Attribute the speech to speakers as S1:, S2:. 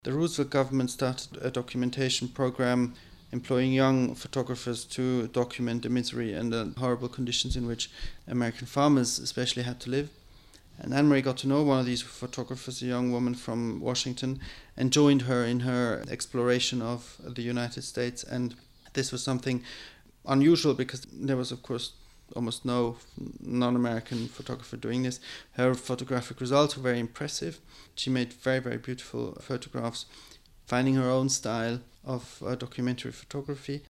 S1: The Roosevelt government started a documentation program employing young photographers to document the misery and the horrible conditions in which American farmers especially had to live. And Anne-Marie got to know one of these photographers, a young woman from Washington, and joined her in her exploration of the United States. And this was something unusual because there was, of course, almost no non-American photographer doing this. Her photographic results were very impressive. She made very, very beautiful photographs, finding her own style of documentary photography.